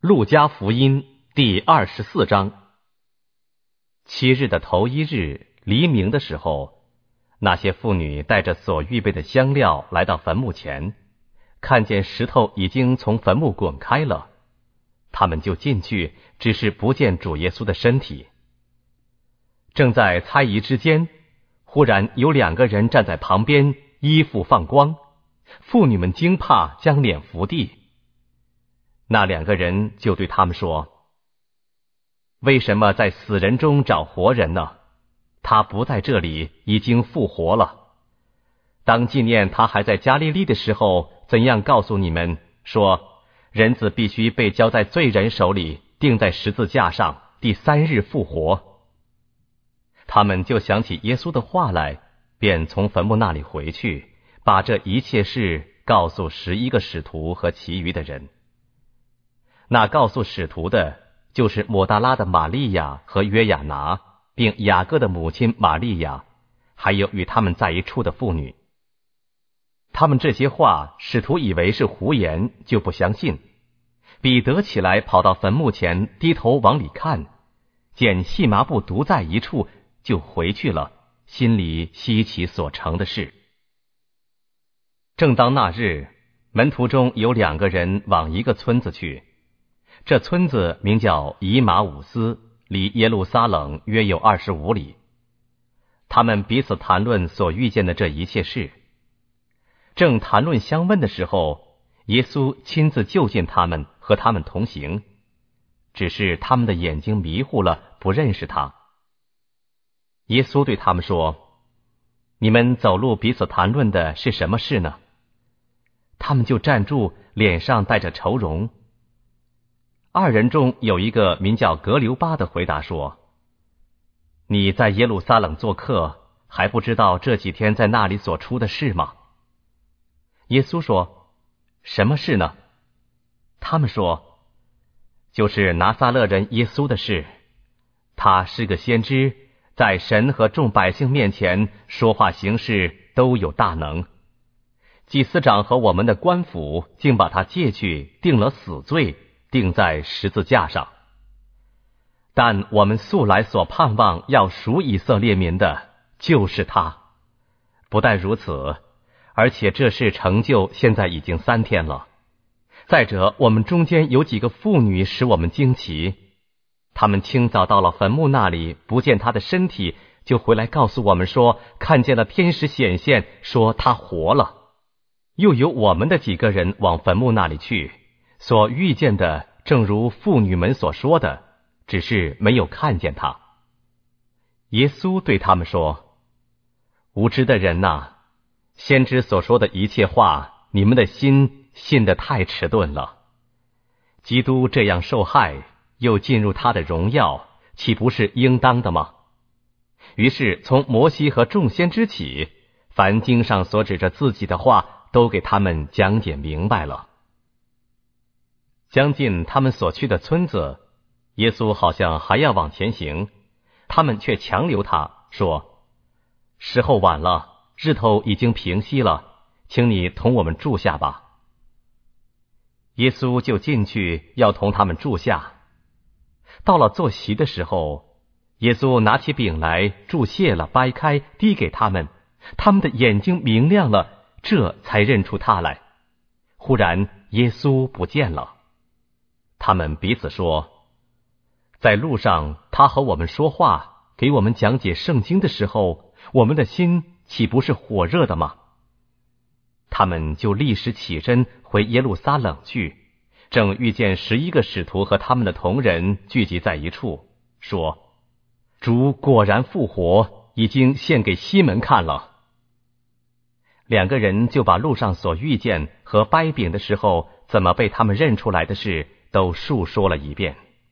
路加福音第24章。7日的头一日黎明的时候，那些妇女带着所预备的香料来到坟墓前，看见石头已经从坟墓滚开了，他们就进去，只是不见主耶稣的身体。正在猜疑之间，忽然有2个人站在旁边，衣服放光，妇女们惊怕，将脸伏地。那2个人就对他们说：为什么在死人中找活人呢？他不在这里，已经复活了。当纪念他还在加利利的时候，怎样告诉你们说，人子必须被交在罪人手里，钉在十字架上，第3日复活。他们就想起耶稣的话来，便从坟墓那里回去，把这一切事告诉11个使徒和其余的人。那告诉使徒的，就是抹大拉的玛利亚和约亚拿，并雅各的母亲玛利亚，还有与他们在一处的妇女。他们这些话，使徒以为是胡言，就不相信。彼得起来跑到坟墓前，低头往里看，见细麻布独在一处，就回去了，心里稀奇所成的事。正当那日，门徒中有2个人往一个村子去，这村子名叫以马忤斯，离耶路撒冷约有25里。他们彼此谈论所遇见的这一切事。正谈论相问的时候，耶稣亲自就近他们，和他们同行，只是他们的眼睛迷糊了，不认识他。耶稣对他们说：你们走路彼此谈论的是什么事呢？他们就站住，脸上带着愁容。2人中有一个名叫格留巴的回答说：你在耶路撒冷做客，还不知道这几天在那里所出的事吗？耶稣说：什么事呢？他们说：就是拿撒勒人耶稣的事。他是个先知，在神和众百姓面前说话行事都有大能。祭司长和我们的官府竟把他借去，定了死罪，钉在十字架上。但我们素来所盼望要赎以色列民的，就是他。不但如此，而且这事成就现在已经3天了。再者，我们中间有几个妇女使我们惊奇，她们清早到了坟墓那里，不见他的身体，就回来告诉我们说，看见了天使显现，说他活了。又有我们的几个人往坟墓那里去，所遇见的正如妇女们所说的，只是没有看见他。耶稣对他们说：无知的人哪，先知所说的一切话，你们的心信得太迟钝了。基督这样受害，又进入他的荣耀，岂不是应当的吗？于是从摩西和众先知起，凡经上所指着自己的话，都给他们讲解明白了。将近他们所去的村子，耶稣好像还要往前行，他们却强留他，说：时候晚了，日头已经平息了，请你同我们住下吧。耶稣就进去要同他们住下。到了坐席的时候，耶稣拿起饼来，祝谢了，掰开，递给他们，他们的眼睛明亮了，这才认出他来。忽然耶稣不见了。他们彼此说：在路上他和我们说话，给我们讲解圣经的时候，我们的心岂不是火热的吗？他们就立时起身回耶路撒冷去，正遇见11个使徒和他们的同人聚集在一处，说：主果然复活，已经献给西门看了。2个人就把路上所遇见和掰饼的时候怎么被他们认出来的事都述说了一遍。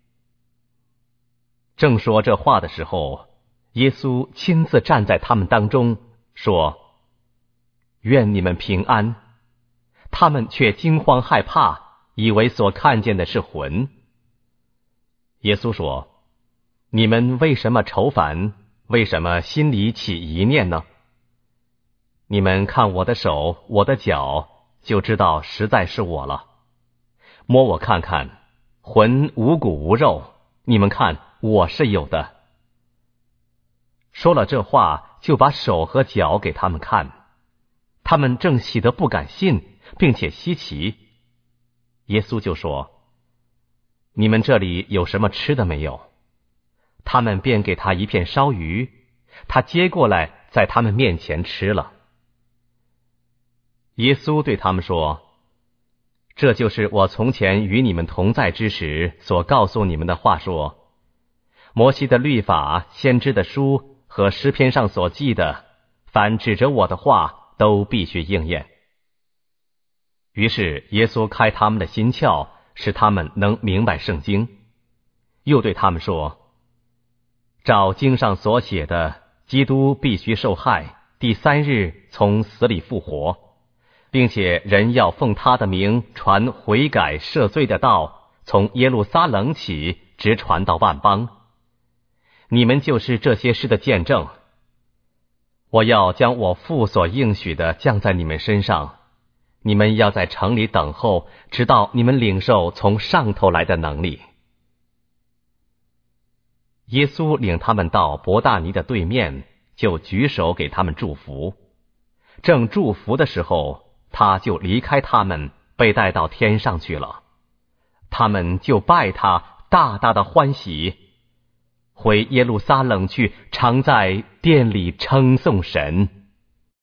正说这话的时候，耶稣亲自站在他们当中，说：愿你们平安。他们却惊慌害怕，以为所看见的是魂。耶稣说：你们为什么愁烦？为什么心里起疑念呢？你们看我的手，我的脚，就知道实在是我了。摸我看看， 魂无骨无肉，你们看我是有的。说了这话，就把手和脚给他们看。他们正喜得不敢信，并且稀奇。耶稣就说：你们这里有什么吃的没有？他们便给他一片烧鱼，他接过来在他们面前吃了。耶稣对他们说：这就是我从前与你们同在之时所告诉你们的话，说摩西的律法、先知的书和诗篇上所记的，凡指着我的话都必须应验。于是耶稣开他们的心窍，使他们能明白圣经，又对他们说：照经上所写的，基督必须受害，第3日从死里复活，并且人要奉他的名传悔改赦罪的道，从耶路撒冷起，直传到万邦。你们就是这些事的见证。我要将我父所应许的降在你们身上，你们要在城里等候，直到你们领受从上头来的能力。耶稣领他们到伯大尼的对面，就举手给他们祝福。正祝福的时候，他就离开他们，被带到天上去了。他们就拜他，大大的欢喜，回耶路撒冷去，常在殿里称颂神。